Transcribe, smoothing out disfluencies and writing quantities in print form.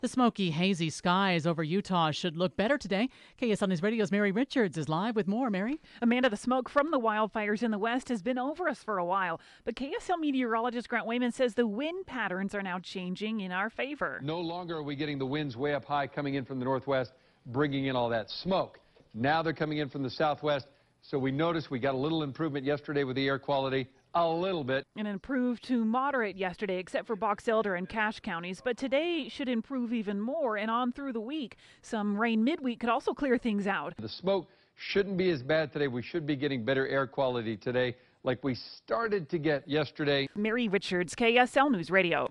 The smoky, hazy skies over Utah should look better today. KSL News Radio's Mary Richards is live with more. Mary? Amanda, the smoke from the wildfires in the west has been over us for a while, but KSL meteorologist Grant Wayman says the wind patterns are now changing in our favor. No longer are we getting the winds way up high coming in from the northwest, bringing in all that smoke. Now they're coming in from the southwest, so we noticed we got a little improvement yesterday with the air quality. A little bit. And improved to moderate yesterday, except for Box Elder and Cache counties. But today should improve even more and on through the week. Some rain midweek could also clear things out. The smoke shouldn't be as bad today. We should be getting better air quality today like we started to get yesterday. Mary Richards, KSL News Radio.